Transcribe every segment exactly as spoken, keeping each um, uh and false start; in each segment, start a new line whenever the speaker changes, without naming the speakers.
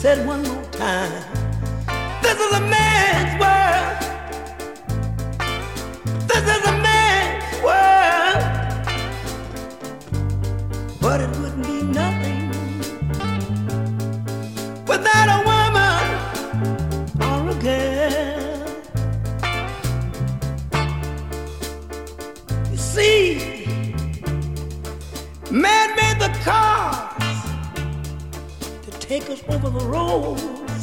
said one more time. This is a man's world. This is a man's world. But it wouldn't be nothing without a woman or a girl. You see, man made the cars to take us over the roads.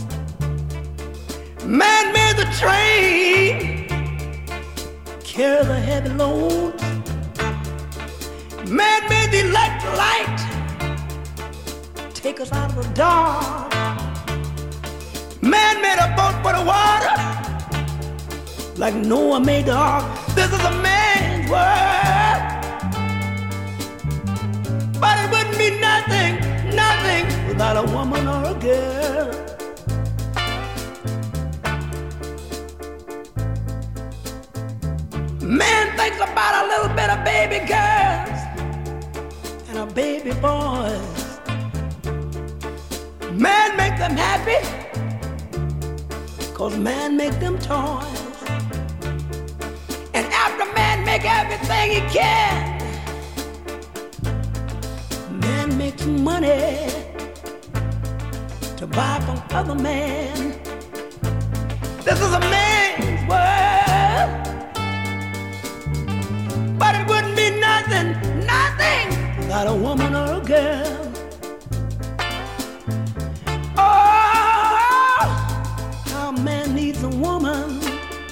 Man made the train carry the heavy loads. Man made the electric light take us out of the dark. Man made a boat for the water like Noah made the ark. This is a man's world. But it wouldn't be nothing, nothing without a woman or a girl. Man thinks about a little bit of baby girls and a baby boys. Man make them happy, cause man make them toys. And after man make everything he can, man makes money to buy from other men. This is a man's world. But it wouldn't be nothing, nothing without a woman or a girl. Oh, how a man needs a woman.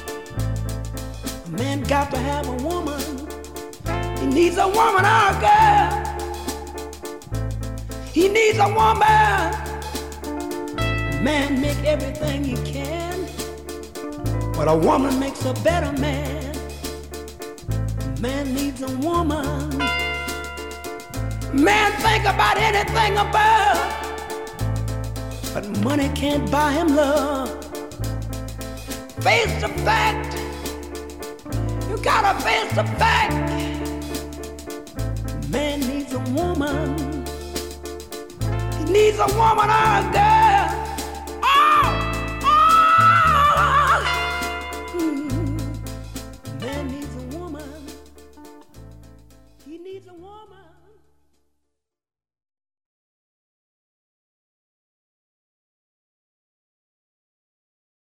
A man got to have a woman. He needs a woman or a girl. He needs a woman. Man make everything he can, but a woman makes a better man. Man needs a woman. Man think about anything above, but money can't buy him love. Face the fact. You gotta face the fact. Man needs a woman. He needs a woman or a girl.